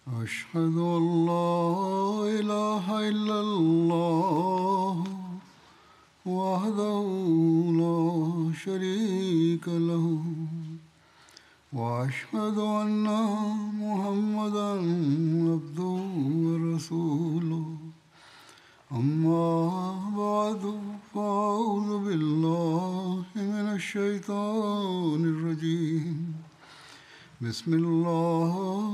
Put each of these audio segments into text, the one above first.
أشهد أن لا إله إلا الله وحده لا شريك له وأشهد أن محمدا عبده ورسوله أما بعد فأعوذ بالله من الشيطان الرجيم بسم الله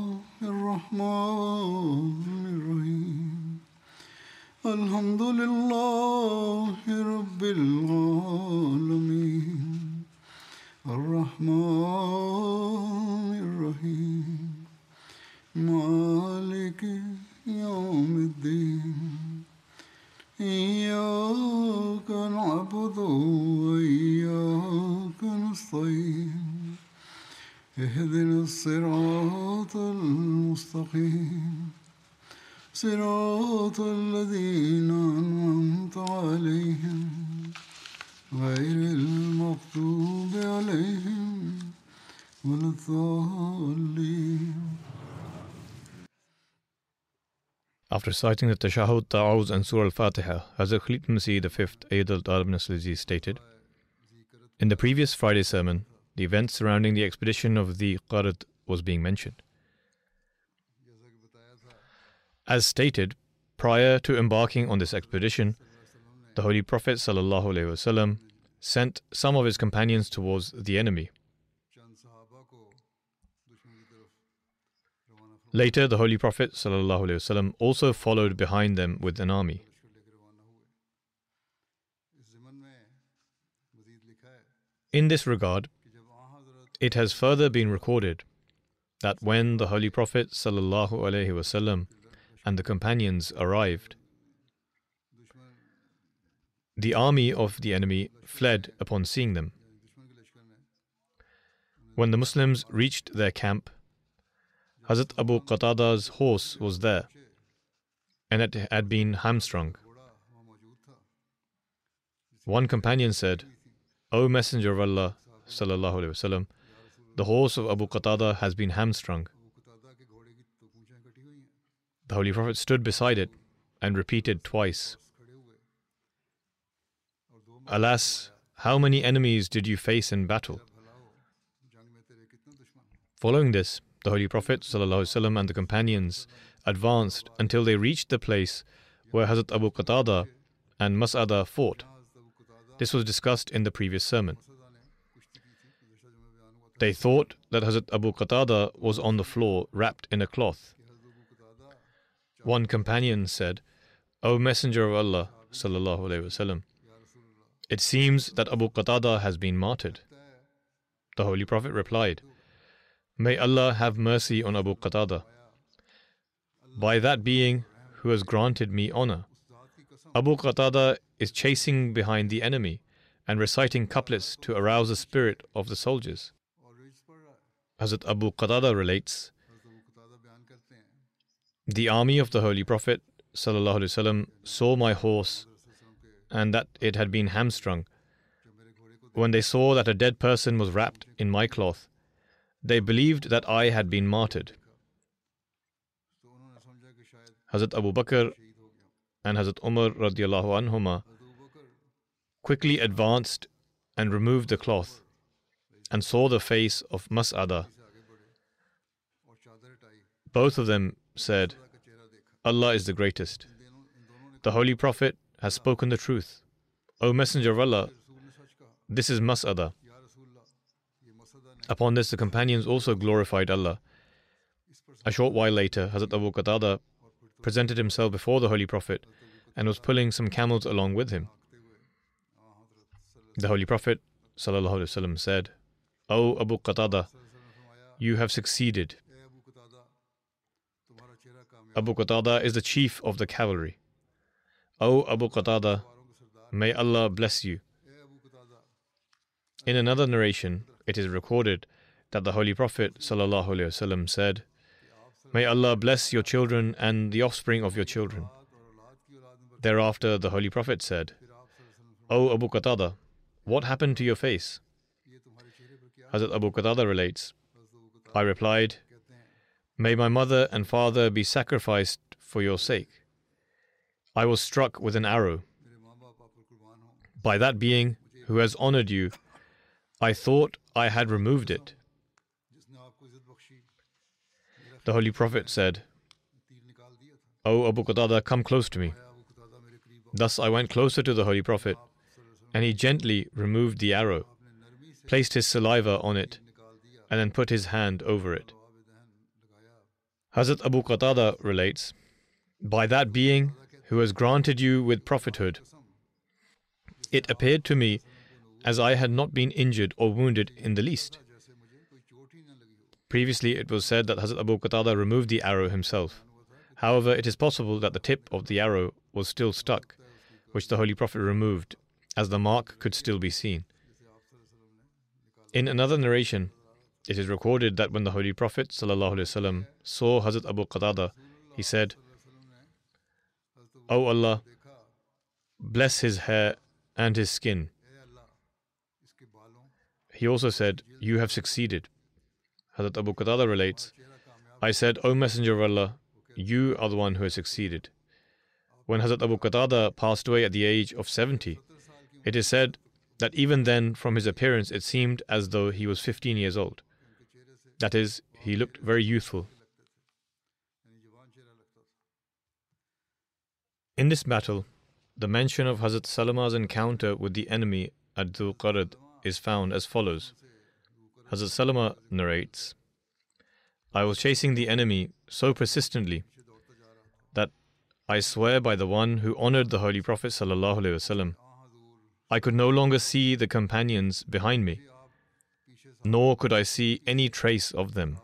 الرحمن الرحيم الحمد لله رب العالمين الرحمن الرحيم مالك يوم الدين إياك نعبد وإياك نستعين اهدنا الصراط المستقيم صراط الذين أنعمت عليهم غير المغضوب عليهم ولا الضالين. After reciting the Tashahhud, Ta'awuz and Surah Al-Fatiha, Hazrat Khalifa Masih V, Ayyad al-Talib Nasr stated, in the previous Friday sermon, the events surrounding the expedition of the Qarad was being mentioned. As stated, prior to embarking on this expedition, the Holy Prophet ﷺ sent some of his companions towards the enemy. Later, the Holy Prophet ﷺ also followed behind them with an army. In this regard, it has further been recorded that when the Holy Prophet ﷺ and the companions arrived, the army of the enemy fled upon seeing them. When the Muslims reached their camp, Hazrat Abu Qatada's horse was there, and it had been hamstrung. One companion said, "O Messenger of Allah sallallahu alaihi wasallam, the horse of Abu Qatada has been hamstrung." The Holy Prophet stood beside it and repeated twice, "Alas, how many enemies did you face in battle?" Following this, the Holy Prophet ﷺ and the companions advanced until they reached the place where Hazrat Abu Qatada and Mas'ada fought. This was discussed in the previous sermon. They thought that Hazrat Abu Qatada was on the floor wrapped in a cloth. One companion said, "O Messenger of Allah sallallahu alaihi wasallam, it seems that Abu Qatada has been martyred." The Holy Prophet replied, "May Allah have mercy on Abu Qatada. By that being who has granted me honor, Abu Qatada is chasing behind the enemy and reciting couplets to arouse the spirit of the soldiers." Hazrat Abu Qatada relates, "The army of the Holy Prophet ﷺ saw my horse and that it had been hamstrung. When they saw that a dead person was wrapped in my cloth, they believed that I had been martyred." Hazrat Abu Bakr and Hazrat Umar radiallahu anhuma quickly advanced and removed the cloth and saw the face of Mas'ada. Both of them said, "Allah is the greatest. The Holy Prophet has spoken the truth. O Messenger of Allah, this is Mas'ada." Upon this, the companions also glorified Allah. A short while later, Hazrat Abu Qatada presented himself before the Holy Prophet and was pulling some camels along with him. The Holy Prophet ﷺ said, "O Abu Qatada, you have succeeded. Abu Qatada is the chief of the cavalry. O Abu Qatada, may Allah bless you." In another narration, it is recorded that the Holy Prophet ﷺ said, "May Allah bless your children and the offspring of your children." Thereafter, the Holy Prophet said, "O Abu Qatada, what happened to your face?" Hazrat Abu Qatada relates, I replied, May my mother and father be sacrificed for your sake. I was struck with an arrow. By that being who has honored you, I thought I had removed it. The Holy Prophet said, O Abu Qatada, come close to me. Thus I went closer to the Holy Prophet, and he gently removed the arrow, placed his saliva on it, and then put his hand over it. Hazrat Abu Qatada relates, by that being who has granted you with prophethood, it appeared to me as I had not been injured or wounded in the least. Previously it was said that Hazrat Abu Qatada removed the arrow himself. However, it is possible that the tip of the arrow was still stuck, which the Holy Prophet removed, as the mark could still be seen. In another narration, it is recorded that when the Holy Prophet ﷺ saw Hazrat Abu Qatada, he said, O Allah, bless his hair and his skin. He also said, you have succeeded. Hazrat Abu Qatada relates, I said, O Messenger of Allah, you are the one who has succeeded. When Hazrat Abu Qatada passed away at the age of 70, it is said that even then from his appearance it seemed as though he was 15 years old. That is, he looked very youthful. In this battle, the mention of Hazrat Salama's encounter with the enemy at Dhu Qarad is found as follows. Hazrat Salama narrates, I was chasing the enemy so persistently that I swear by the one who honored the Holy Prophet ﷺ, I could no longer see the companions behind me, nor could I see any trace of them.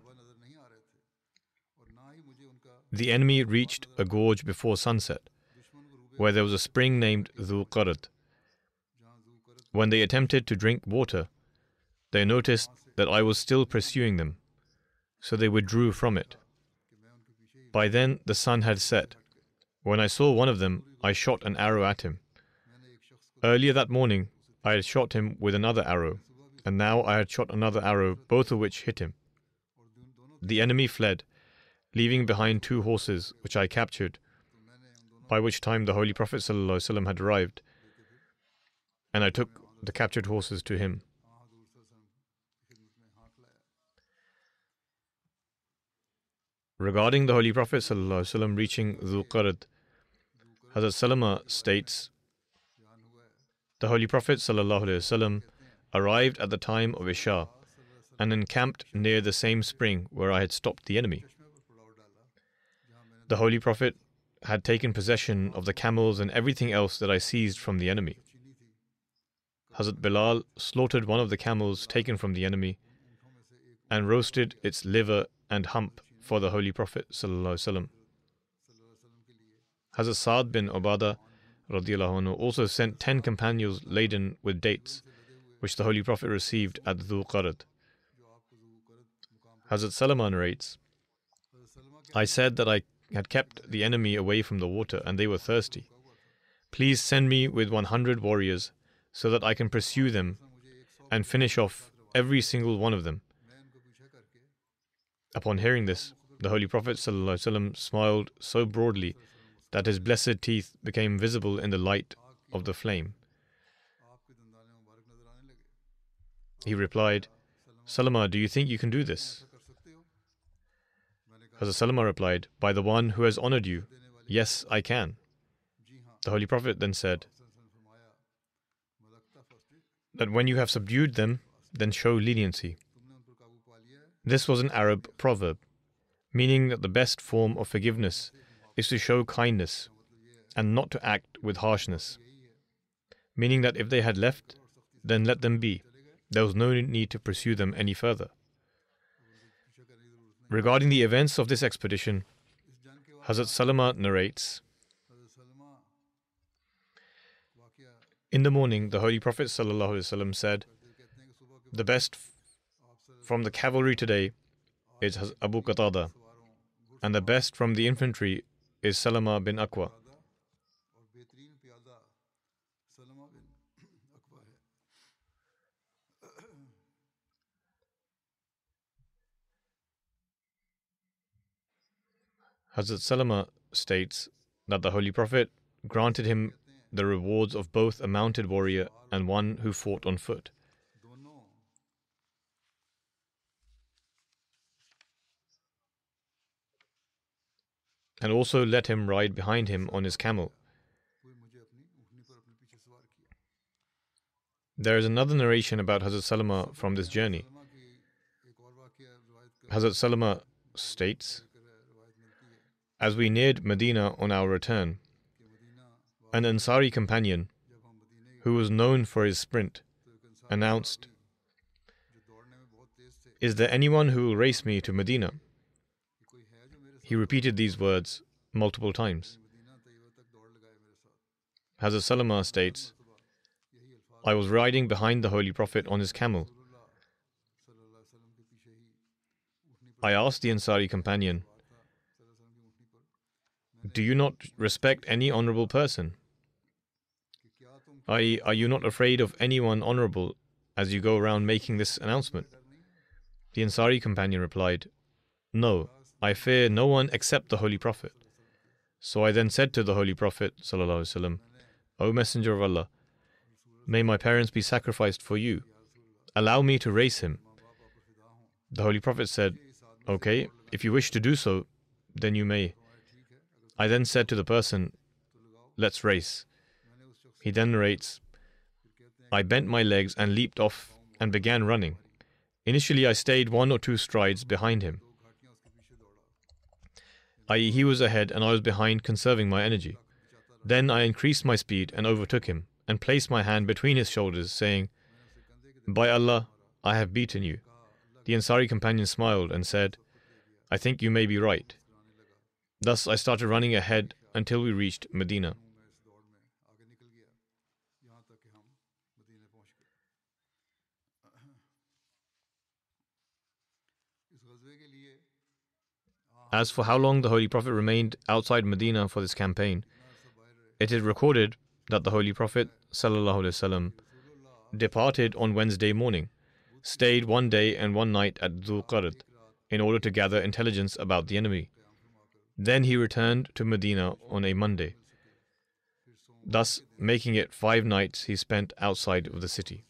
The enemy reached a gorge before sunset, where there was a spring named Dhu Qarad. When they attempted to drink water, they noticed that I was still pursuing them, so they withdrew from it. By then the sun had set. When I saw one of them, I shot an arrow at him. Earlier that morning, I had shot him with another arrow, and now I had shot another arrow, both of which hit him. The enemy fled, leaving behind 2 horses, which I captured, by which time the Holy Prophet ﷺ had arrived, and I took the captured horses to him. Regarding the Holy Prophet ﷺ reaching Dhu Qarad, Hazrat Salama states, the Holy Prophet ﷺ arrived at the time of Isha and encamped near the same spring where I had stopped the enemy. The Holy Prophet had taken possession of the camels and everything else that I seized from the enemy. Hazrat Bilal slaughtered one of the camels taken from the enemy and roasted its liver and hump for the Holy Prophet ﷺ. Hazrat Sa'd bin Ubadah radiallahu anhu also sent 10 companions laden with dates, which the Holy Prophet received at Dhu Qarad. Hazrat Salama narrates, I said that I had kept the enemy away from the water and they were thirsty. Please send me with 100 warriors so that I can pursue them and finish off every single one of them. Upon hearing this, the Holy Prophet ﷺ smiled so broadly that his blessed teeth became visible in the light of the flame. He replied, Salama, do you think you can do this? Hazrat Salama replied, by the one who has honored you, yes, I can. The Holy Prophet then said that when you have subdued them, then show leniency. This was an Arab proverb, meaning that the best form of forgiveness is to show kindness and not to act with harshness. Meaning that if they had left, then let them be. There was no need to pursue them any further. Regarding the events of this expedition, Hazrat Salama narrates, in the morning, the Holy Prophet ﷺ said, the best from the cavalry today is Abu Qatada, and the best from the infantry is Salama bin Aqwa. Hazrat Salama states that the Holy Prophet granted him the rewards of both a mounted warrior and one who fought on foot. And also let him ride behind him on his camel. There is another narration about Hazrat Salama from this journey. Hazrat Salama states, as we neared Medina on our return, an Ansari companion, who was known for his sprint, announced, "Is there anyone who will race me to Medina?" He repeated these words multiple times. Hazrat Salama states, I was riding behind the Holy Prophet on his camel. I asked the Ansari companion, "Do you not respect any honorable person? Are you not afraid of anyone honorable as you go around making this announcement?" The Ansari companion replied, "No, I fear no one except the Holy Prophet." So I then said to the Holy Prophet ﷺ, "O Messenger of Allah, may my parents be sacrificed for you. Allow me to race him." The Holy Prophet said, "Okay, if you wish to do so, then you may." I then said to the person, "Let's race." He then narrates, I bent my legs and leaped off and began running. Initially, I stayed 1 or 2 strides behind him, i.e., he was ahead and I was behind, conserving my energy. Then I increased my speed and overtook him and placed my hand between his shoulders, saying, "By Allah, I have beaten you." The Ansari companion smiled and said, "I think you may be right." Thus I started running ahead until we reached Medina. As for how long the Holy Prophet remained outside Medina for this campaign, it is recorded that the Holy Prophet ﷺ departed on Wednesday morning, stayed 1 day and 1 night at Dhul Qarad in order to gather intelligence about the enemy. Then he returned to Medina on a Monday, thus making it 5 nights he spent outside of the city.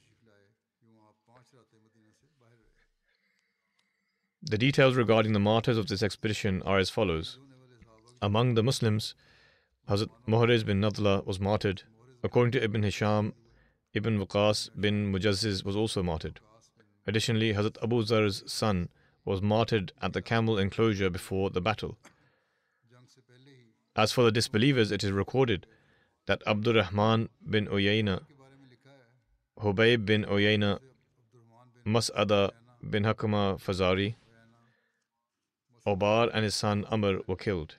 The details regarding the martyrs of this expedition are as follows. Among the Muslims, Hazrat Muhriz bin Nadla was martyred. According to Ibn Hisham, Ibn Waqas bin Mujazziz was also martyred. Additionally, Hazrat Abu Zar's son was martyred at the camel enclosure before the battle. As for the disbelievers, it is recorded that Abdurrahman bin Uyayna, Hubayb bin Uyayna, Mas'ada bin Hakama Fazari, Obar and his son Amr were killed.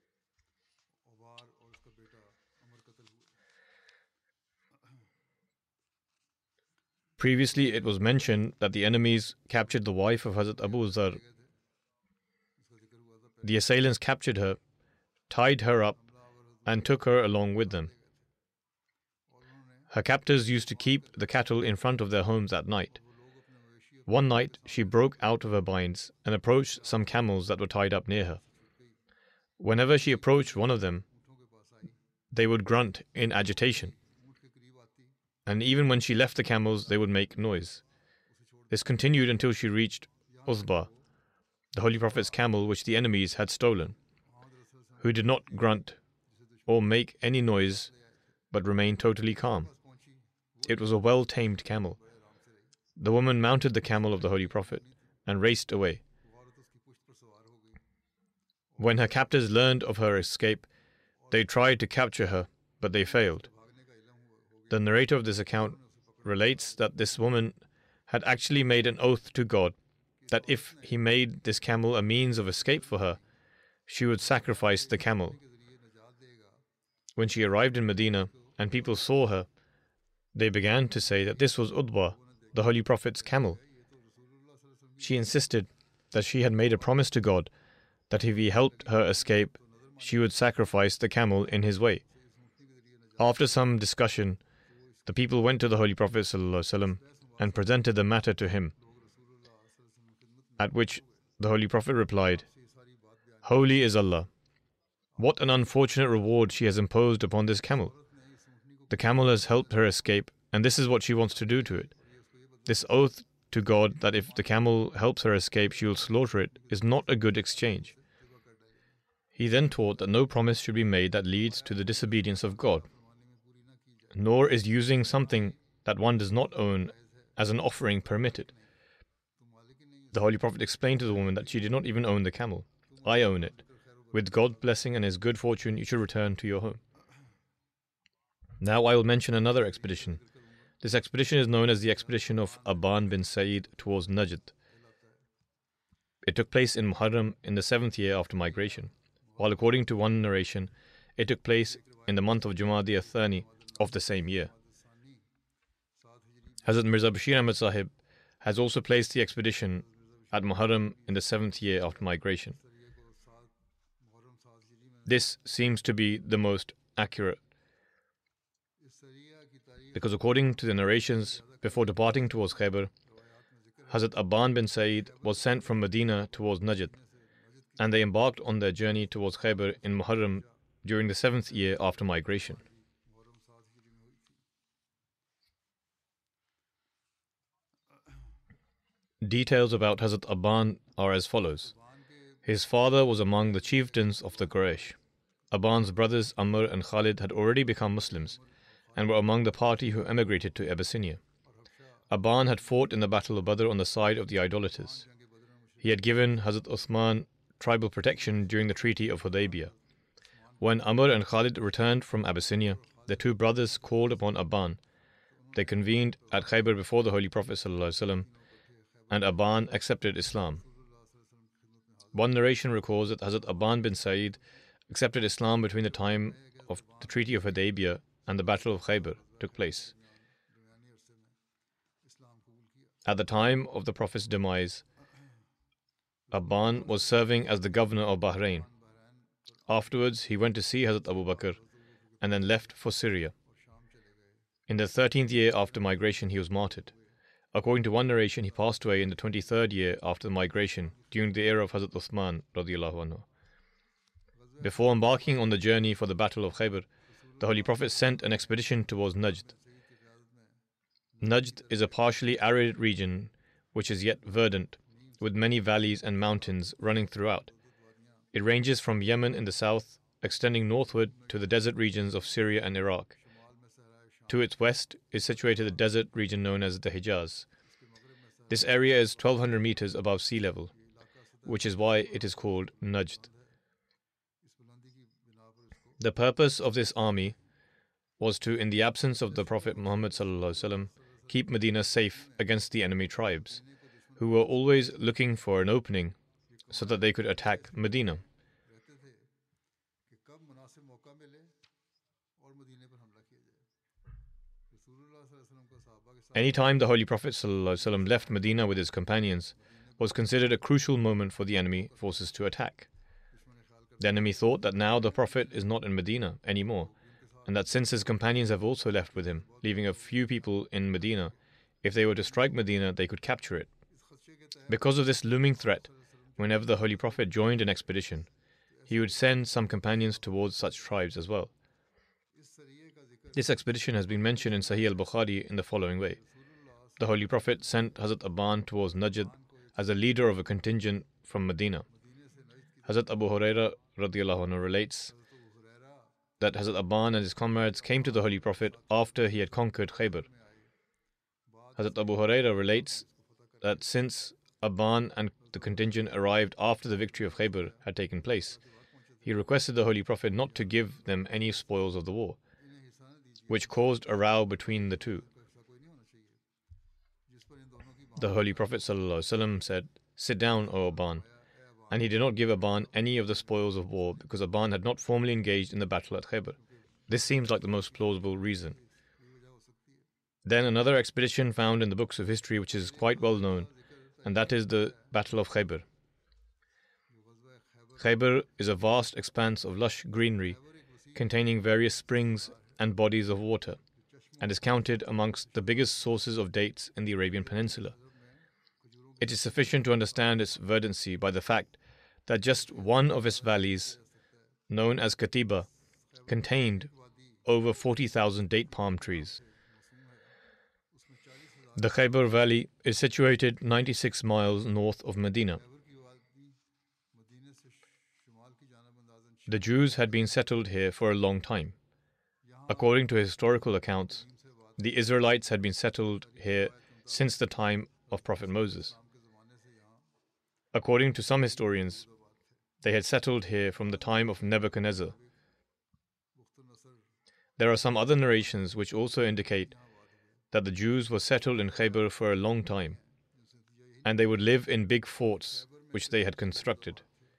Previously, it was mentioned that the enemies captured the wife of Hazrat Abu Zar. The assailants captured her, tied her up, and took her along with them. Her captors used to keep the cattle in front of their homes at night. One night, she broke out of her binds and approached some camels that were tied up near her. Whenever she approached one of them, they would grunt in agitation. And even when she left the camels, they would make noise. This continued until she reached Uzba, the Holy Prophet's camel which the enemies had stolen, who did not grunt or make any noise but remained totally calm. It was a well-tamed camel. The woman mounted the camel of the Holy Prophet and raced away. When her captors learned of her escape, they tried to capture her, but they failed. The narrator of this account relates that this woman had actually made an oath to God that if he made this camel a means of escape for her, she would sacrifice the camel. When she arrived in Medina and people saw her, they began to say that this was Udba, the Holy Prophet's camel. She insisted that she had made a promise to God that if he helped her escape, she would sacrifice the camel in his way. After some discussion, the people went to the Holy Prophet ﷺ and presented the matter to him, at which the Holy Prophet replied, "Holy is Allah. What an unfortunate reward she has imposed upon this camel. The camel has helped her escape, and this is what she wants to do to it. This oath to God that if the camel helps her escape, she will slaughter it, is not a good exchange. He then taught that no promise should be made that leads to the disobedience of God, nor is using something that one does not own as an offering permitted. The Holy Prophet explained to the woman that she did not even own the camel. I own it. With God's blessing and His good fortune, you should return to your home. Now I will mention another expedition. This expedition is known as the expedition of Aban bin Sa'id towards Najd. It took place in Muharram in the 7th year after migration, while according to one narration, it took place in the month of Jumadi al-Thani of the same year. Hazrat Mirza Bashir Ahmad Sahib has also placed the expedition at Muharram in the 7th year after migration. This seems to be the most accurate, because according to the narrations, before departing towards Khaybar, Hazrat Aban bin Sa'id was sent from Medina towards Najd, and they embarked on their journey towards Khaybar in Muharram during the 7th year after migration. Details about Hazrat Aban are as follows. His father was among the chieftains of the Quraysh. Aban's brothers Amr and Khalid had already become Muslims and were among the party who emigrated to Abyssinia. Aban had fought in the Battle of Badr on the side of the idolaters. He had given Hazrat Uthman tribal protection during the Treaty of Hudaybiyah. When Amr and Khalid returned from Abyssinia, the two brothers called upon Aban. They convened at Khaybar before the Holy Prophet ﷺ, and Aban accepted Islam. One narration recalls that Hazrat Aban bin Sa'id accepted Islam between the time of the Treaty of Hudaybiyah and the Battle of Khaybar took place. At the time of the Prophet's demise, Aban was serving as the governor of Bahrain. Afterwards, he went to see Hazrat Abu Bakr and then left for Syria. In the 13th year after migration, he was martyred. According to one narration, he passed away in the 23rd year after the migration, during the era of Hazrat Uthman radiyallahu anhu. Before embarking on the journey for the Battle of Khaybar, the Holy Prophet sent an expedition towards Najd. Najd is a partially arid region which is yet verdant, with many valleys and mountains running throughout. It ranges from Yemen in the south, extending northward to the desert regions of Syria and Iraq. To its west is situated the desert region known as the Hijaz. This area is 1200 meters above sea level, which is why it is called Najd. The purpose of this army was to, in the absence of the Prophet Muhammad ﷺ, keep Medina safe against the enemy tribes, who were always looking for an opening so that they could attack Medina. Anytime the Holy Prophet ﷺ left Medina with his companions was considered a crucial moment for the enemy forces to attack. The enemy thought that now the Prophet is not in Medina anymore, and that since his companions have also left with him, leaving a few people in Medina, if they were to strike Medina, they could capture it. Because of this looming threat, whenever the Holy Prophet joined an expedition, he would send some companions towards such tribes as well. This expedition has been mentioned in Sahih al-Bukhari in the following way. The Holy Prophet sent Hazrat Aban towards Najd as a leader of a contingent from Medina. Hazrat Abu Huraira radiyallahu anhu relates that Hazrat Aban and his comrades came to the Holy Prophet after he had conquered Khaybar. Hazrat Abu Huraira relates that since Aban and the contingent arrived after the victory of Khaybar had taken place, he requested the Holy Prophet not to give them any spoils of the war, which caused a row between the two. The Holy Prophet ﷺ said, "Sit down, O Aban," and he did not give Aban any of the spoils of war because Aban had not formally engaged in the battle at Khaybar. This seems like the most plausible reason. Then another expedition found in the books of history which is quite well known, and that is the Battle of Khaybar. Khaybar is a vast expanse of lush greenery containing various springs and bodies of water, and is counted amongst the biggest sources of dates in the Arabian Peninsula. It is sufficient to understand its verdancy by the fact that just one of its valleys, known as Katiba, contained over 40,000 date palm trees. The Khyber Valley is situated 96 miles north of Medina. The Jews had been settled here for a long time. According to historical accounts, the Israelites had been settled here since the time of Prophet Moses. According to some historians, they had settled here from the time of Nebuchadnezzar. There are some other narrations which also indicate that the Jews were settled in Khyber for a long time, and they would live in big forts which they had constructed.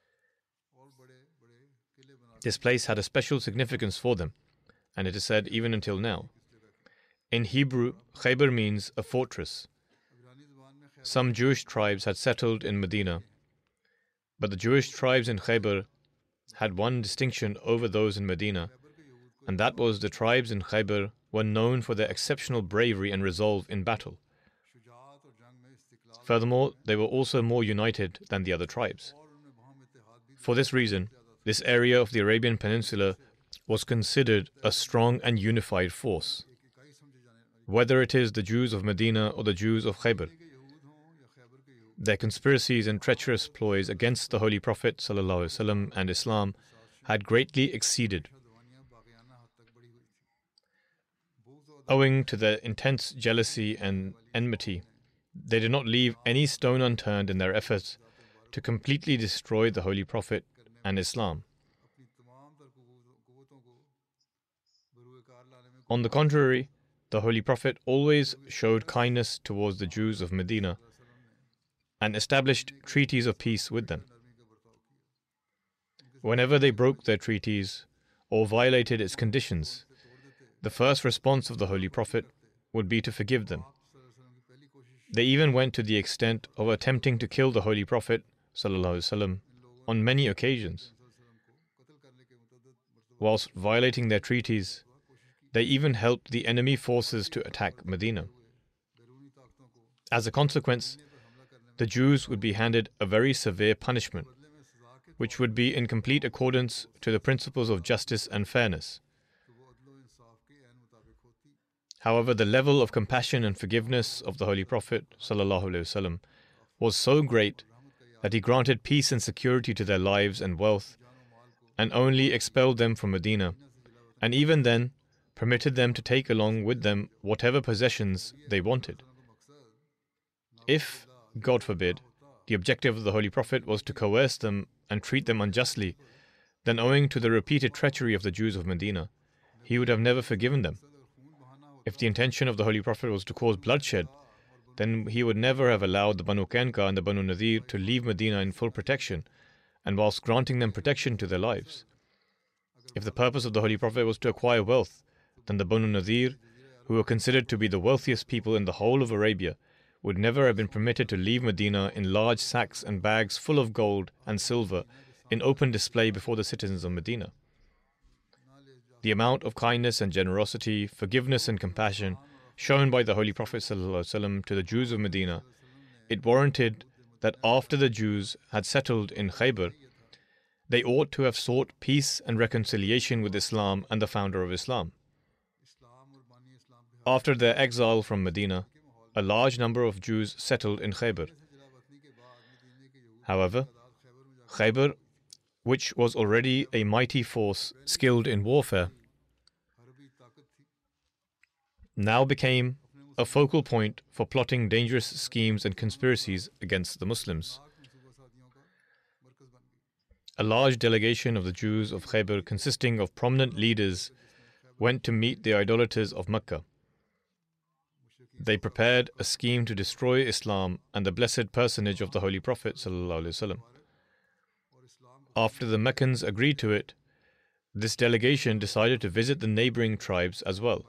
This place had a special significance for them, and it is said even until now. In Hebrew, Khyber means a fortress. Some Jewish tribes had settled in Medina, but the Jewish tribes in Khyber had one distinction over those in Medina, and that was the tribes in Khyber were known for their exceptional bravery and resolve in battle. Furthermore, they were also more united than the other tribes. For this reason, this area of the Arabian Peninsula was considered a strong and unified force. Whether it is the Jews of Medina or the Jews of Khyber, their conspiracies and treacherous ploys against the Holy Prophet ﷺ and Islam had greatly exceeded. Owing to their intense jealousy and enmity, they did not leave any stone unturned in their efforts to completely destroy the Holy Prophet and Islam. On the contrary, the Holy Prophet always showed kindness towards the Jews of Medina and established treaties of peace with them. Whenever they broke their treaties or violated its conditions, the first response of the Holy Prophet would be to forgive them. They even went to the extent of attempting to kill the Holy Prophet ﷺ on many occasions. Whilst violating their treaties, they even helped the enemy forces to attack Medina. As a consequence, the Jews would be handed a very severe punishment, which would be in complete accordance to the principles of justice and fairness. However, the level of compassion and forgiveness of the Holy Prophet ﷺ was so great that he granted peace and security to their lives and wealth, and only expelled them from Medina, and even then permitted them to take along with them whatever possessions they wanted. If, God forbid, the objective of the Holy Prophet was to coerce them and treat them unjustly, then owing to the repeated treachery of the Jews of Medina, he would have never forgiven them. If the intention of the Holy Prophet was to cause bloodshed, then he would never have allowed the Banu Qainqa and the Banu Nadir to leave Medina in full protection, and whilst granting them protection to their lives. If the purpose of the Holy Prophet was to acquire wealth, then the Banu Nadir, who were considered to be the wealthiest people in the whole of Arabia, would never have been permitted to leave Medina in large sacks and bags full of gold and silver in open display before the citizens of Medina. The amount of kindness and generosity, forgiveness and compassion shown by the Holy Prophet ﷺ to the Jews of Medina, it warranted that after the Jews had settled in Khyber, they ought to have sought peace and reconciliation with Islam and the founder of Islam. After their exile from Medina, a large number of Jews settled in Khyber. However, Khyber, which was already a mighty force skilled in warfare, now became a focal point for plotting dangerous schemes and conspiracies against the Muslims. A large delegation of the Jews of Khyber, consisting of prominent leaders, went to meet the idolaters of Mecca. They prepared a scheme to destroy Islam and the blessed personage of the Holy Prophet ﷺ. After the Meccans agreed to it, this delegation decided to visit the neighboring tribes as well.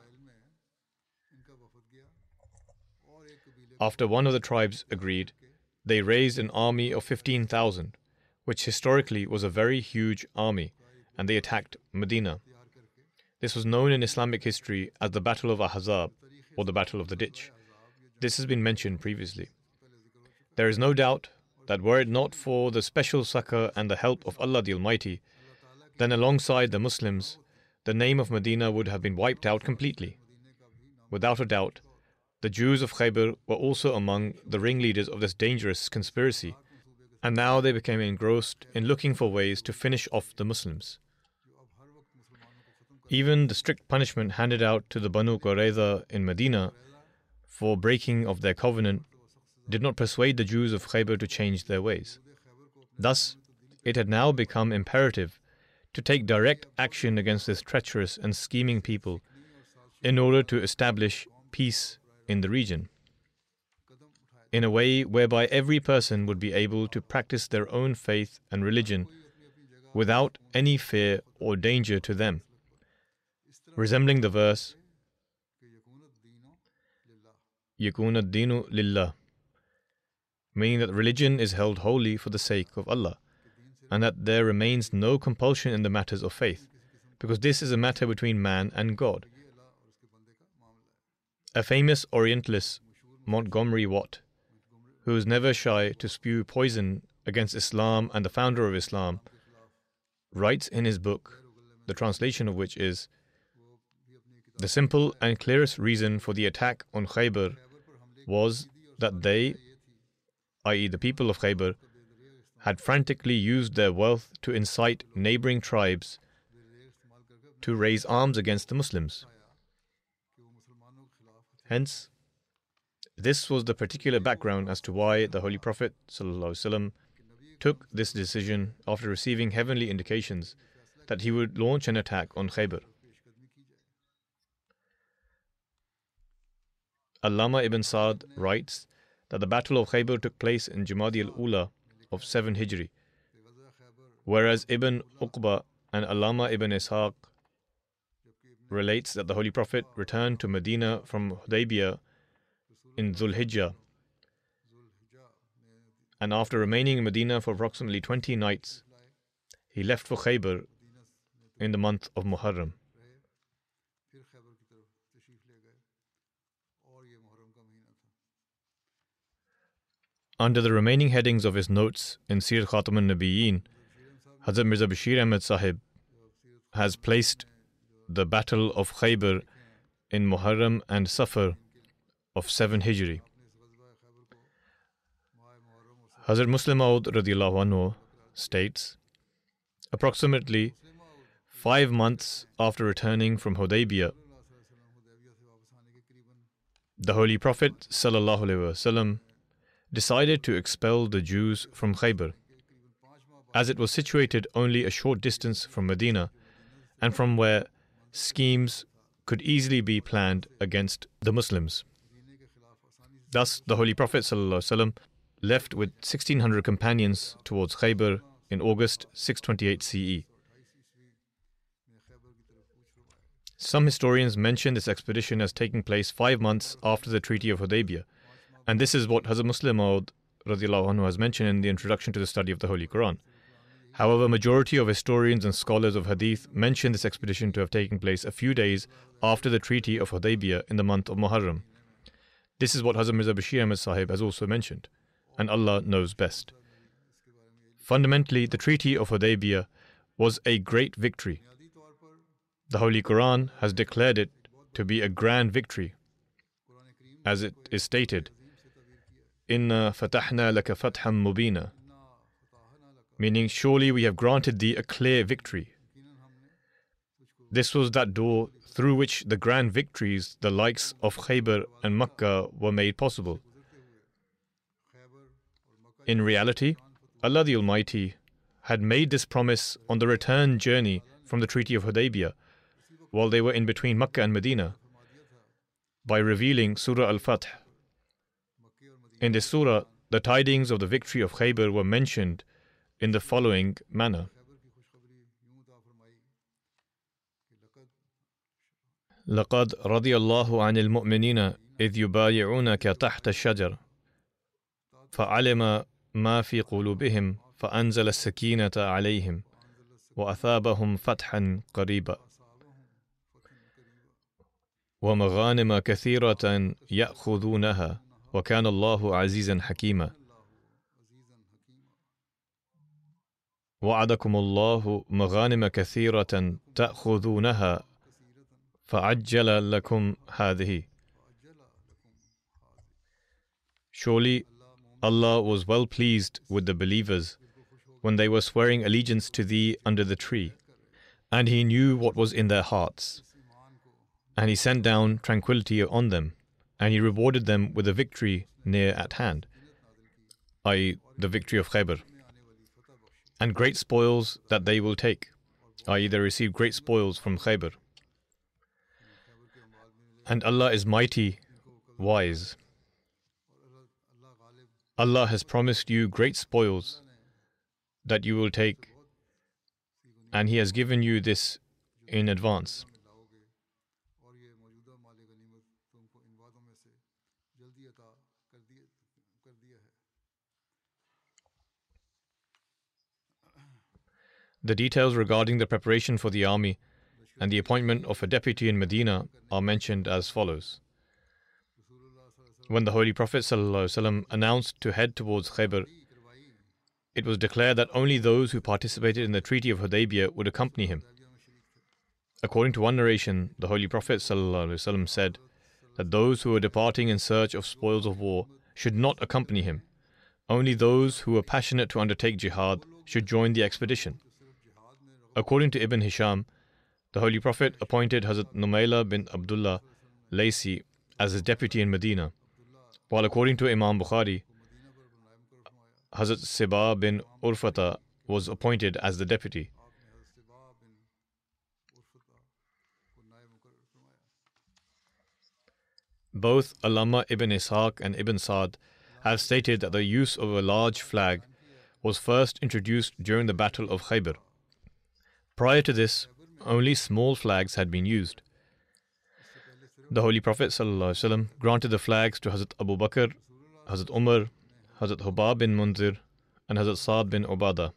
After one of the tribes agreed, they raised an army of 15,000, which historically was a very huge army, and they attacked Medina. This was known in Islamic history as the Battle of Ahzab, or the Battle of the Ditch. This has been mentioned previously. There is no doubt that were it not for the special succor and the help of Allah the Almighty, then alongside the Muslims, the name of Medina would have been wiped out completely. Without a doubt, the Jews of Khaybar were also among the ringleaders of this dangerous conspiracy, and now they became engrossed in looking for ways to finish off the Muslims. Even the strict punishment handed out to the Banu Qurayza in Medina for breaking of their covenant did not persuade the Jews of Khaybar to change their ways. Thus, it had now become imperative to take direct action against this treacherous and scheming people in order to establish peace in the region, in a way whereby every person would be able to practice their own faith and religion without any fear or danger to them, resembling the verse, يَكُونَ الدِّينُ لِلَّهِ, meaning that religion is held holy for the sake of Allah, and that there remains no compulsion in the matters of faith, because this is a matter between man and God. A famous Orientalist, Montgomery Watt, who is never shy to spew poison against Islam and the founder of Islam, writes in his book, the translation of which is, "The simple and clearest reason for the attack on Khaybar was that they, i.e. the people of Khaybar, had frantically used their wealth to incite neighboring tribes to raise arms against the Muslims. Hence, this was the particular background as to why the Holy Prophet ﷺ took this decision after receiving heavenly indications that he would launch an attack on Khaybar." Allama ibn Sa'd writes that the Battle of Khaybar took place in Jumadi al-Ula of 7 Hijri, whereas Ibn Uqba and Allama ibn Ishaq relates that the Holy Prophet returned to Medina from Hudaybiyah in Dhul Hijjah, and after remaining in Medina for approximately 20 nights, he left for Khaybar in the month of Muharram. Under the remaining headings of his notes in Sir Khatam al-Nabiyyin, Hazrat Mirza Bashir Ahmed Sahib has placed the Battle of Khaybar in Muharram and Safar of 7 Hijri. Hazrat Muslim Maud radiallahu anhu states, approximately 5 months after returning from Hudaybiyah, the Holy Prophet sallallahu alaihi wasallam decided to expel the Jews from Khaybar, as it was situated only a short distance from Medina and from where schemes could easily be planned against the Muslims. Thus, the Holy Prophet ﷺ left with 1,600 companions towards Khaybar in August 628 CE. Some historians mention this expedition as taking place 5 months after the Treaty of Hudaybiyah, and this is what Hazrat Muslim Maud radiallahu anhu has mentioned in the introduction to the study of the Holy Quran. However, majority of historians and scholars of Hadith mention this expedition to have taken place a few days after the Treaty of Hudaybiyah in the month of Muharram. This is what Hazrat Mirza Bashir Ahmed Sahib has also mentioned, and Allah knows best. Fundamentally, the Treaty of Hudaybiyah was a great victory. The Holy Quran has declared it to be a grand victory, as it is stated, "Inna fatahna laka fatham mubina," meaning, surely we have granted thee a clear victory. This was that door through which the grand victories, the likes of Khaybar and Makkah, were made possible. In reality, Allah the Almighty had made this promise on the return journey from the Treaty of Hudaybiyah, while they were in between Makkah and Medina, by revealing Surah Al-Fath. In this surah, the tidings of the victory of Khaybar were mentioned in the following manner. لَقَدْ رَضِيَ اللَّهُ عَنِ الْمُؤْمِنِينَ إِذْ يُبَايِعُونَكَ تَحْتَ الشَّجَرِ فَعَلِمَ مَا فِي قُلُوبِهِمْ فَأَنزَلَ السَّكِينَةَ عَلَيْهِمْ وَأَثَابَهُمْ فَتْحًا قَرِيبًا وَمَغَانِمَ كَثِيرَةً يَأْخُذُونَهَا وَكَانَ اللَّهُ عَزِيزًا حَكِيمًا. وعدكم الله مغانم كثيرة تأخذونها فعجل لكم هذه. Surely Allah was well pleased with the believers when they were swearing allegiance to thee under the tree, and He knew what was in their hearts. And He sent down tranquility on them, and He rewarded them with a victory near at hand, i.e. the victory of Khaybar, and great spoils that they will take, i.e. they receive great spoils from Khaybar. And Allah is mighty, wise. Allah has promised you great spoils that you will take, and He has given you this in advance. The details regarding the preparation for the army and the appointment of a deputy in Medina are mentioned as follows. When the Holy Prophet ﷺ announced to head towards Khaybar, it was declared that only those who participated in the Treaty of Hudaybiyah would accompany him. According to one narration, the Holy Prophet ﷺ said that those who were departing in search of spoils of war should not accompany him. Only those who were passionate to undertake jihad should join the expedition. According to Ibn Hisham, the Holy Prophet appointed Hazrat Numayla bin Abdullah Laysi as his deputy in Medina, while according to Imam Bukhari, Hazrat Sibah bin Urfata was appointed as the deputy. Both Allama ibn Ishaq and Ibn Sa'd have stated that the use of a large flag was first introduced during the Battle of Khaybar. Prior to this, only small flags had been used. The Holy Prophet ﷺ granted the flags to Hazrat Abu Bakr, Hazrat Umar, Hazrat Hubab bin Munzir, and Hazrat Sa'd bin Ubadah.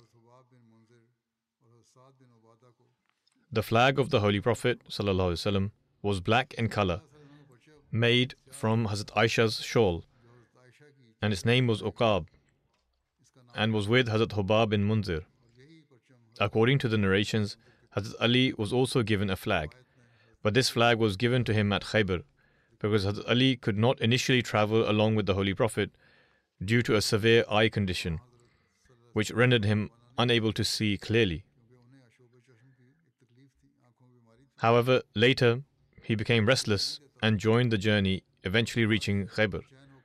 The flag of the Holy Prophet ﷺ was black in color, made from Hazrat Aisha's shawl, and its name was Uqab, and was with Hazrat Hubab bin Munzir. According to the narrations, Hazrat Ali was also given a flag, but this flag was given to him at Khaybar because Hazrat Ali could not initially travel along with the Holy Prophet due to a severe eye condition, which rendered him unable to see clearly. However, later he became restless and joined the journey, eventually reaching Khaybar.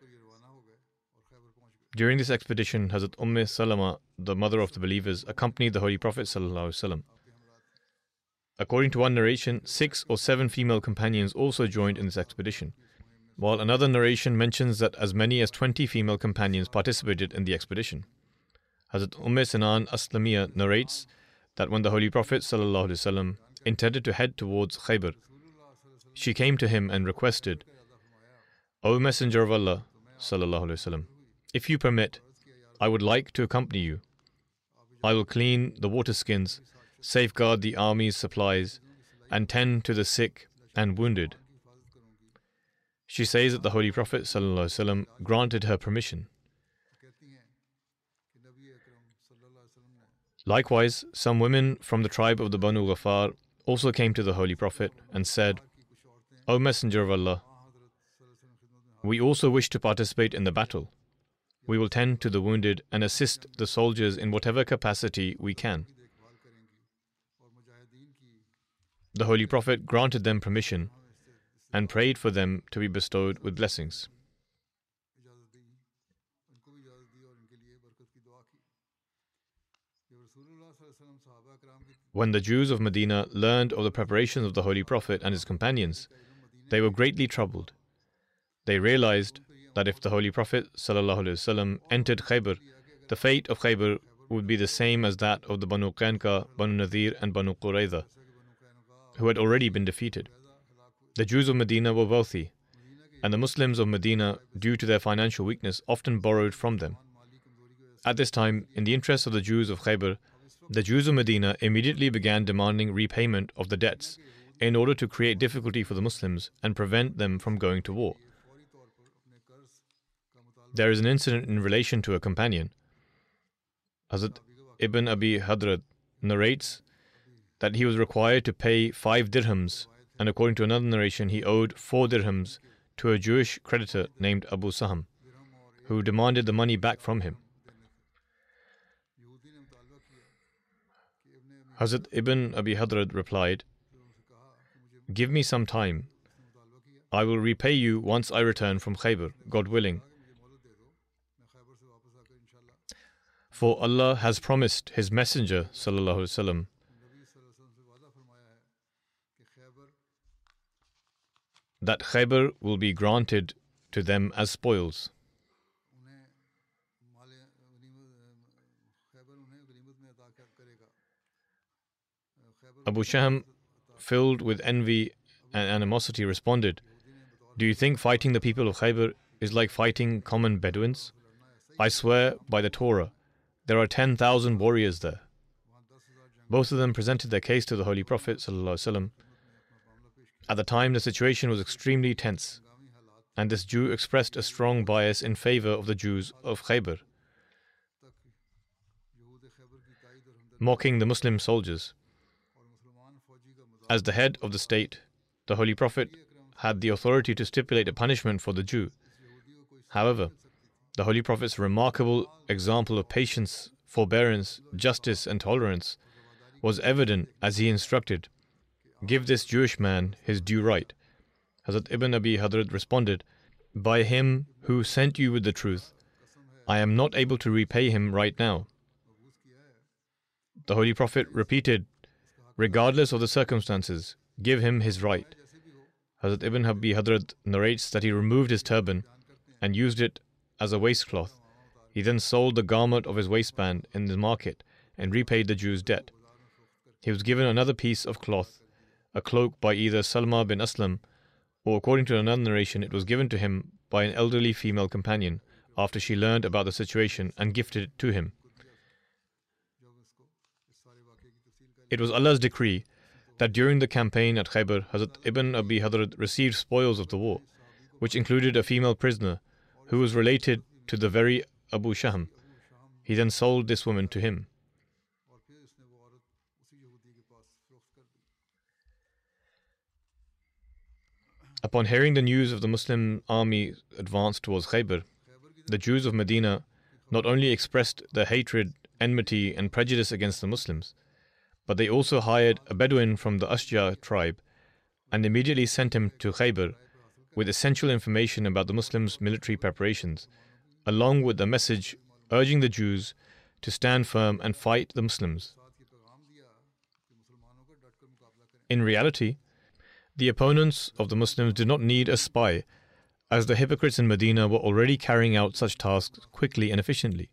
During this expedition, Hazrat Salama, the mother of the believers, accompanied the Holy Prophet ﷺ. According to one narration, 6 or 7 female companions also joined in this expedition, while another narration mentions that as many as 20 female companions participated in the expedition. Hazrat Sinan Aslamiyah narrates that when the Holy Prophet ﷺ intended to head towards Khaybar, she came to him and requested, "O Messenger of Allah ﷺ, if you permit, I would like to accompany you. I will clean the water skins, safeguard the army's supplies, and tend to the sick and wounded." She says that the Holy Prophet ﷺ granted her permission. Likewise, some women from the tribe of the Banu Ghafar also came to the Holy Prophet and said, "O Messenger of Allah, we also wish to participate in the battle. We will tend to the wounded and assist the soldiers in whatever capacity we can." The Holy Prophet granted them permission and prayed for them to be bestowed with blessings. When the Jews of Medina learned of the preparations of the Holy Prophet and his companions, they were greatly troubled. They realized that if the Holy Prophet ﷺ entered Khaybar, the fate of Khaybar would be the same as that of the Banu Qainqa, Banu Nadir, and Banu Qurayza, who had already been defeated. The Jews of Medina were wealthy, and the Muslims of Medina, due to their financial weakness, often borrowed from them. At this time, in the interest of the Jews of Khaybar, the Jews of Medina immediately began demanding repayment of the debts in order to create difficulty for the Muslims and prevent them from going to war. There is an incident in relation to a companion. Hazrat ibn Abi Hadrat narrates that he was required to pay 5 dirhams, and according to another narration, he owed 4 dirhams to a Jewish creditor named Abu Saham, who demanded the money back from him. Hazrat Ibn Abi Hadrat replied, "Give me some time. I will repay you once I return from Khaybar, God willing. For Allah has promised His Messenger sallallahu alaihi wasallam that Khaybar will be granted to them as spoils." Abu Shahm, filled with envy and animosity, responded, "Do you think fighting the people of Khaybar is like fighting common Bedouins? I swear by the Torah, there are 10,000 warriors there." Both of them presented their case to the Holy Prophet ﷺ. At the time, the situation was extremely tense, and this Jew expressed a strong bias in favor of the Jews of Khaybar, mocking the Muslim soldiers. As the head of the state, the Holy Prophet had the authority to stipulate a punishment for the Jew. However, the Holy Prophet's remarkable example of patience, forbearance, justice, and tolerance was evident as he instructed, "Give this Jewish man his due right." Hazrat Ibn Abi Hadrat responded, "By him who sent you with the truth, I am not able to repay him right now." The Holy Prophet repeated, "Regardless of the circumstances, give him his right." Hazrat Ibn Abi Hadrat narrates that he removed his turban and used it as a waistcloth. He then sold the garment of his waistband in the market and repaid the Jew's debt. He was given another piece of cloth, a cloak, by either Salma bin Aslam, or according to another narration, it was given to him by an elderly female companion after she learned about the situation and gifted it to him. It was Allah's decree that during the campaign at Khaybar, Hazrat Ibn Abi Hadrat received spoils of the war, which included a female prisoner who was related to the very Abu Shahm. He then sold this woman to him. Upon hearing the news of the Muslim army advance towards Khaybar, the Jews of Medina not only expressed their hatred, enmity, and prejudice against the Muslims, but they also hired a Bedouin from the Ashja tribe and immediately sent him to Khaybar with essential information about the Muslims' military preparations, along with a message urging the Jews to stand firm and fight the Muslims. In reality, the opponents of the Muslims did not need a spy, as the hypocrites in Medina were already carrying out such tasks quickly and efficiently.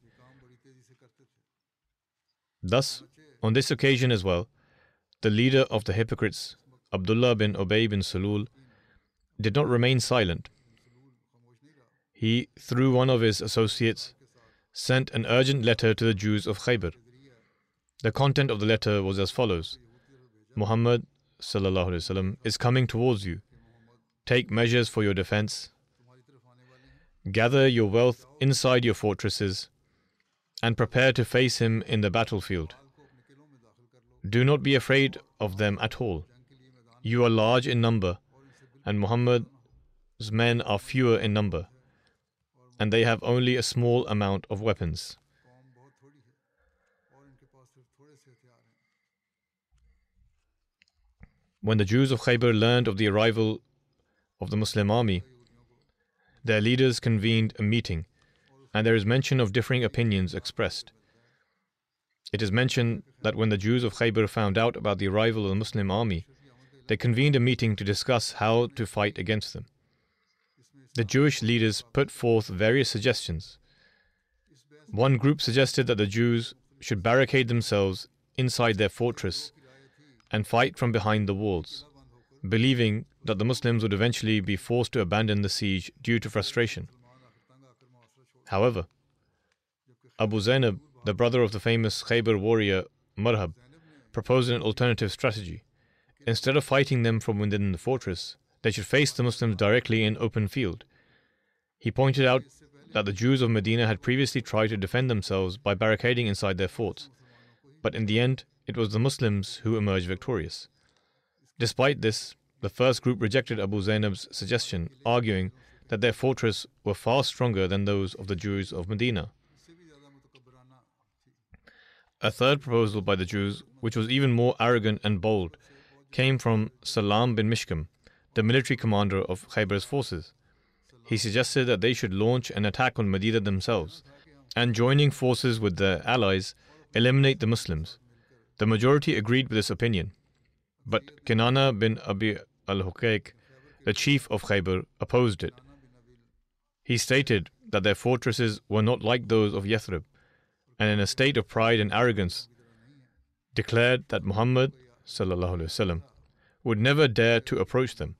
Thus, on this occasion as well, the leader of the hypocrites, Abdullah bin Ubay bin Salul, did not remain silent. He, through one of his associates, sent an urgent letter to the Jews of Khaybar. The content of the letter was as follows: "Muhammad sallallahu alaihi wasallam is coming towards you. Take measures for your defense. Gather your wealth inside your fortresses and prepare to face him in the battlefield. Do not be afraid of them at all. You are large in number, and Muhammad's men are fewer in number, and they have only a small amount of weapons." When the Jews of Khaybar learned of the arrival of the Muslim army, their leaders convened a meeting, and there is mention of differing opinions expressed. It is mentioned that when the Jews of Khaybar found out about the arrival of the Muslim army, they convened a meeting to discuss how to fight against them. The Jewish leaders put forth various suggestions. One group suggested that the Jews should barricade themselves inside their fortress and fight from behind the walls, believing that the Muslims would eventually be forced to abandon the siege due to frustration. However, Abu Zainab, the brother of the famous Khaybar warrior Marhab, proposed an alternative strategy. Instead of fighting them from within the fortress, they should face the Muslims directly in open field. He pointed out that the Jews of Medina had previously tried to defend themselves by barricading inside their forts, but in the end, it was the Muslims who emerged victorious. Despite this, the first group rejected Abu Zainab's suggestion, arguing that their fortress were far stronger than those of the Jews of Medina. A third proposal by the Jews, which was even more arrogant and bold, came from Salam bin Mishkam, the military commander of Khaybar's forces. He suggested that they should launch an attack on Medina themselves, and joining forces with their allies, eliminate the Muslims. The majority agreed with this opinion, but Kinana bin Abi al-Hukayk, the chief of Khaybar, opposed it. He stated that their fortresses were not like those of Yathrib, and in a state of pride and arrogance, declared that Muhammad ﷺ would never dare to approach them.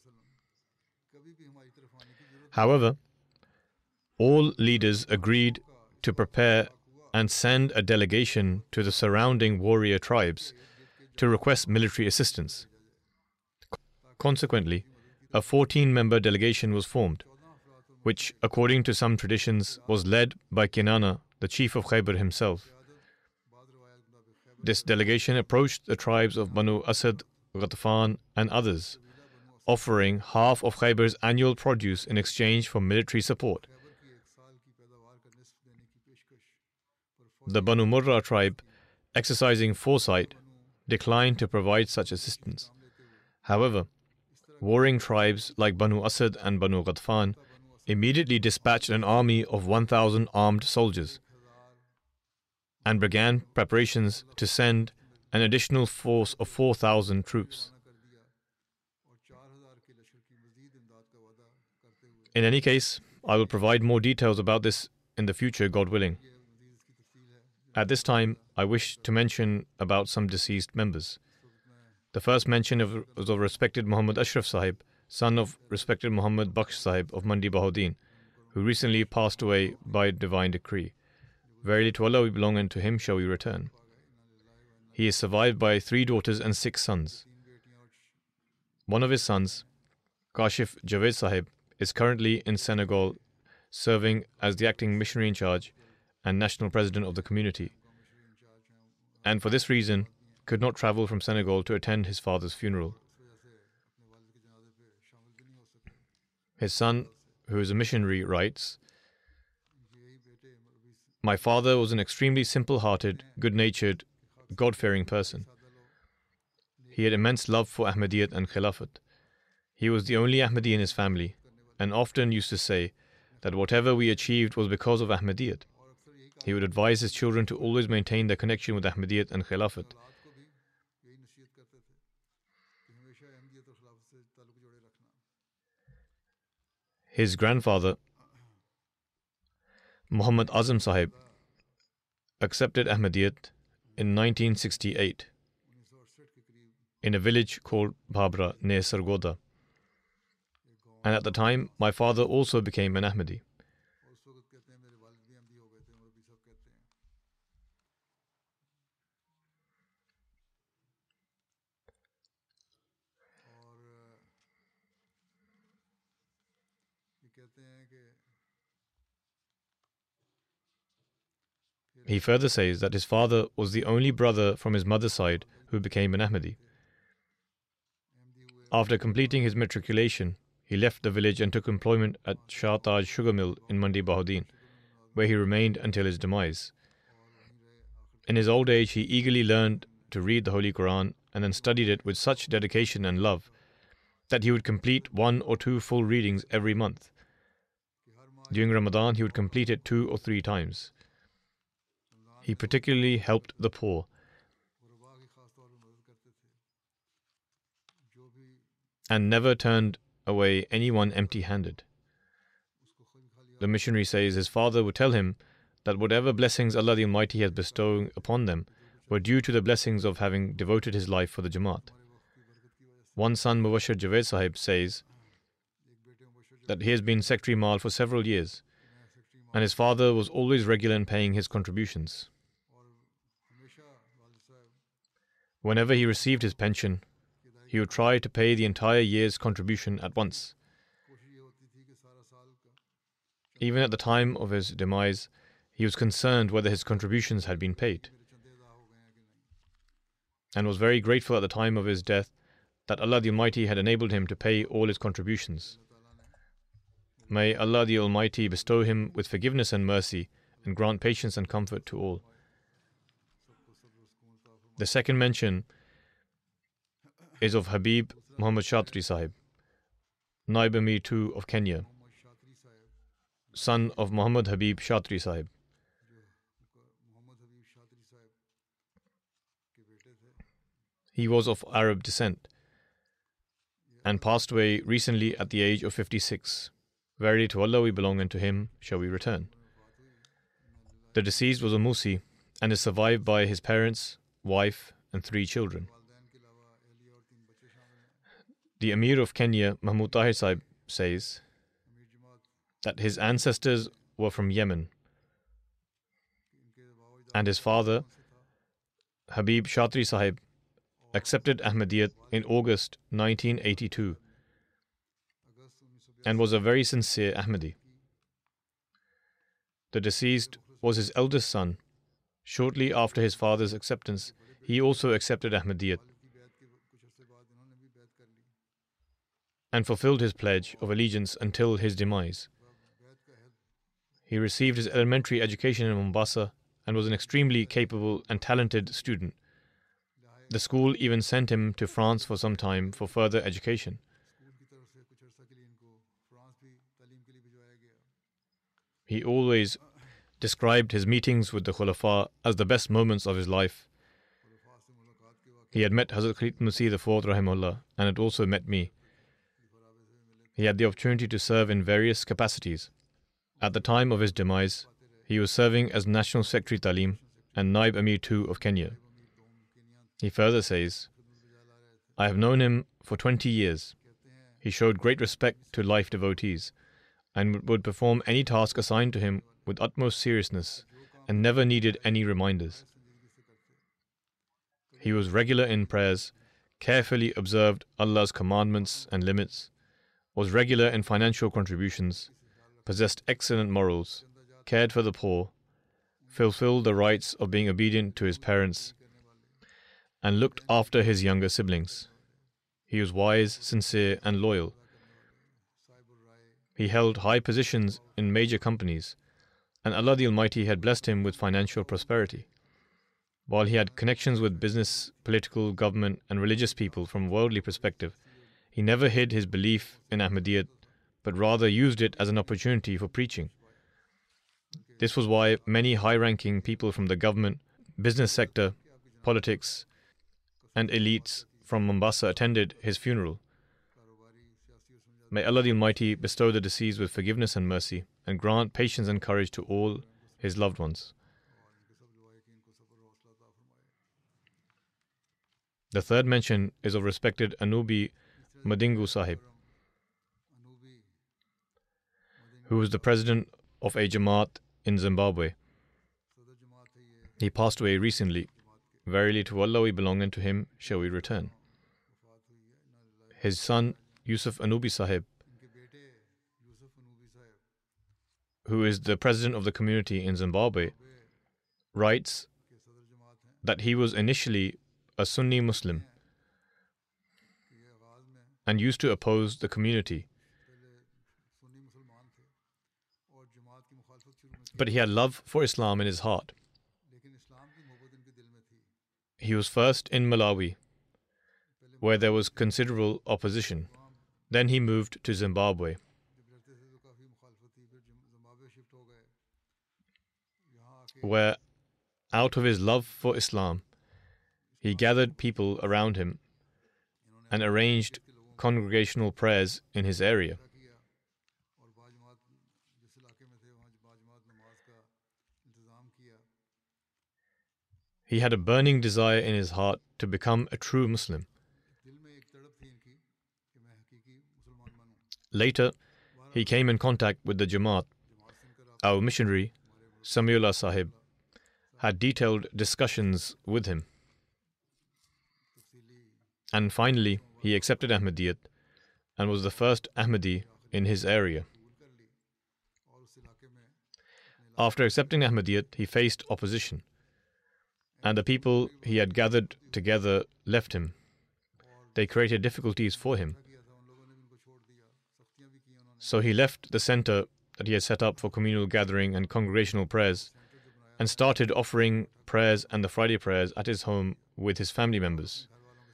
However, all leaders agreed to prepare and send a delegation to the surrounding warrior tribes to request military assistance. Consequently, a 14-member delegation was formed, which, according to some traditions, was led by Kinana, the chief of Khaybar himself. This delegation approached the tribes of Banu Asad, Ghatafan, and others, offering half of Khaybar's annual produce in exchange for military support. The Banu Murrah tribe, exercising foresight, declined to provide such assistance. However, warring tribes like Banu Asad and Banu Ghatafan immediately dispatched an army of 1,000 armed soldiers and began preparations to send an additional force of 4,000 troops. In any case, I will provide more details about this in the future, God willing. At this time, I wish to mention about some deceased members. The first mention was of respected Muhammad Ashraf Sahib, son of respected Muhammad Bakhsh Sahib of Mandi Bahauddin, who recently passed away by divine decree. Verily to Allah we belong, and to Him shall we return. He is survived by 3 daughters and 6 sons. One of his sons, Kashif Javed Sahib, is currently in Senegal serving as the acting missionary in charge and national president of the community, and for this reason could not travel from Senegal to attend his father's funeral. His son, who is a missionary, writes, "My father was an extremely simple-hearted, good-natured, God-fearing person. He had immense love for Ahmadiyyat and Khilafat. He was the only Ahmadi in his family, and often used to say that whatever we achieved was because of Ahmadiyyat. He would advise his children to always maintain their connection with Ahmadiyyat and Khilafat. His grandfather, Muhammad Azam Sahib, accepted Ahmadiyyat in 1968 in a village called Bhabra near Sargoda. And at the time, my father also became an Ahmadi. He further says that his father was the only brother from his mother's side who became an Ahmadi. After completing his matriculation, he left the village and took employment at Shah Taj Sugar Mill in Mandi Bahauddin, where he remained until his demise. In his old age, he eagerly learned to read the Holy Quran and then studied it with such dedication and love that he would complete 1 or 2 full readings every month. During Ramadan, he would complete it 2 or 3 times. He particularly helped the poor. And never turned away anyone empty-handed. The missionary says his father would tell him that whatever blessings Allah the Almighty has bestowed upon them were due to the blessings of having devoted his life for the Jamaat. One son, Mubashir Javed Sahib, says that he has been Secretary Mal for several years, and his father was always regular in paying his contributions. Whenever he received his pension, he would try to pay the entire year's contribution at once. Even at the time of his demise, he was concerned whether his contributions had been paid. and was very grateful at the time of his death that Allah the Almighty had enabled him to pay all his contributions. May Allah the Almighty bestow him with forgiveness and mercy and grant patience and comfort to all. The second mention is of Habib Muhammad Shatri Sahib, Naib Amir II of Kenya, son of Muhammad Habib Shatri Sahib. He was of Arab descent and passed away recently at the age of 56. Verily to Allah we belong and to Him shall we return. The deceased was a Musi and is survived by his parents, wife and 3 children. The Amir of Kenya, Mahmud Tahir Sahib, says that his ancestors were from Yemen and his father, Habib Shatri Sahib, accepted Ahmadiyyat in August 1982 and was a very sincere Ahmadi. The deceased was his eldest son. Shortly after his father's acceptance, he also accepted Ahmadiyyat and fulfilled his pledge of allegiance until his demise. He received his elementary education in Mombasa and was an extremely capable and talented student. The school even sent him to France for some time for further education. He always described his meetings with the Khulafa as the best moments of his life. He had met Hazrat Khalid Masih IV Rahimahullah and had also met me. He had the opportunity to serve in various capacities. At the time of his demise, he was serving as National Secretary Talim and Naib Amir II of Kenya. He further says, I have known him for 20 years. He showed great respect to life devotees and would perform any task assigned to him with utmost seriousness and never needed any reminders. He was regular in prayers, carefully observed Allah's commandments and limits, was regular in financial contributions, possessed excellent morals, cared for the poor, fulfilled the rights of being obedient to his parents, and looked after his younger siblings. He was wise, sincere, and loyal. He held high positions in major companies, and Allah the Almighty had blessed him with financial prosperity. While he had connections with business, political, government, and religious people from a worldly perspective, he never hid his belief in Ahmadiyyat, but rather used it as an opportunity for preaching. This was why many high-ranking people from the government, business sector, politics, and elites from Mombasa attended his funeral. May Allah the Almighty bestow the deceased with forgiveness and mercy and grant patience and courage to all his loved ones. The third mention is of respected Anubi Madingu Sahib, who was the president of a Jamaat in Zimbabwe. He passed away recently. Verily to Allah we belong and to Him shall we return. His son Yusuf Anubi Sahib, who is the president of the community in Zimbabwe, writes that he was initially a Sunni Muslim and used to oppose the community. But he had love for Islam in his heart. He was first in Malawi, where there was considerable opposition. Then he moved to Zimbabwe. Where, out of his love for Islam, he gathered people around him and arranged congregational prayers in his area. He had a burning desire in his heart to become a true Muslim. Later, he came in contact with the Jamaat. Our missionary, Samiullah Sahib, had detailed discussions with him. And finally, he accepted Ahmadiyyat and was the first Ahmadi in his area. After accepting Ahmadiyyat, he faced opposition. and the people he had gathered together left him. They created difficulties for him. So he left the center that he had set up for communal gathering and congregational prayers and started offering prayers and the Friday prayers at his home with his family members.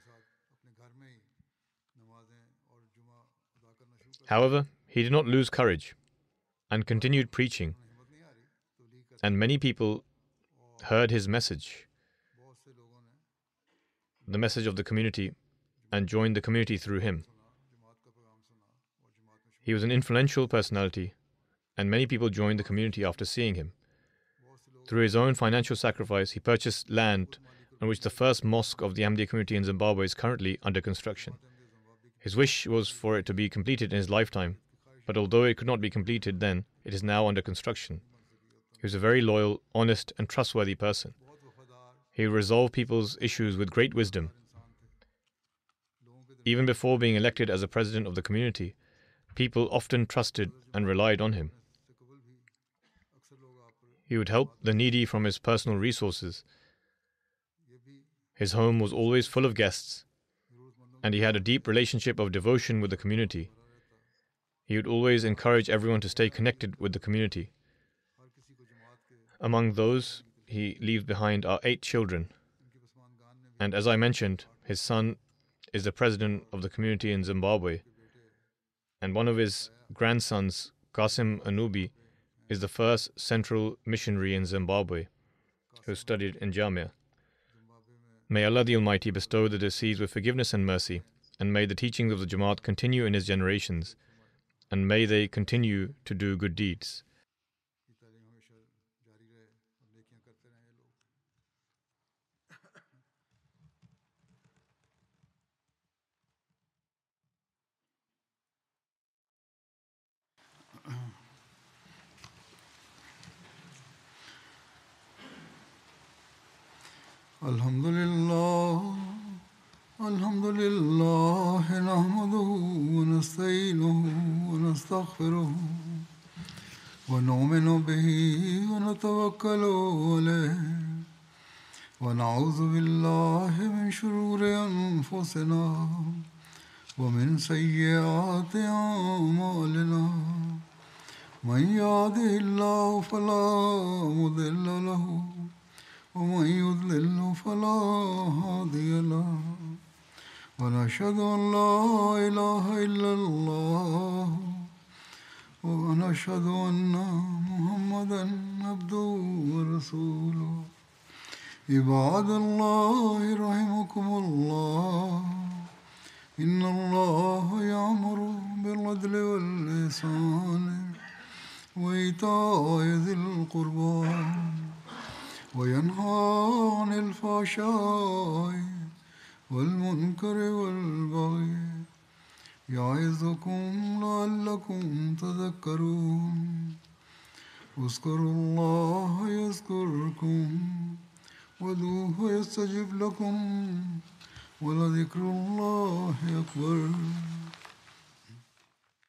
However, he did not lose courage and continued preaching, and many people heard his message, the message of the community, and joined the community through him. He was an influential personality, and many people joined the community after seeing him. Through his own financial sacrifice, he purchased land on which the first mosque of the Ahmadiyya community in Zimbabwe is currently under construction. His wish was for it to be completed in his lifetime, but although it could not be completed then, it is now under construction. He was a very loyal, honest, and trustworthy person. He resolved people's issues with great wisdom. Even before being elected as a president of the community, people often trusted and relied on him. He would help the needy from his personal resources. His home was always full of guests, and he had a deep relationship of devotion with the community. He would always encourage everyone to stay connected with the community. Among those he leaves behind are 8 children. And as I mentioned, his son is the president of the community in Zimbabwe. And one of his grandsons, Qasim Anubi, is the first central missionary in Zimbabwe who studied in Jamia. May Allah the Almighty bestow the deceased with forgiveness and mercy, and may the teachings of the Jamaat continue in his generations, and may they continue to do good deeds. Alhamdulillah, nahmaduhu wa nasta'inuhu wa nastaghfiruh wa nu'minu bihi wa natawakkalu alayhi wa na'udhu billahi min shururi anfusina wa min sayyiati a'malina. Man yahdihillahu fala mudilla lahu ومن يضلل فلا هادي له ونشهد أن لا إله إلا الله ونشهد أن محمدا عبده ورسوله عباد الله رحمكم الله إن الله يأمر بالعدل والإحسان وإيتاء ذي القربى وينهى عن الفحشاء والمنكر والبغي يعظكم لعلكم تذكرون اذكروا الله يذكركم وادعوه يستجب لكم ولذكر الله أكبر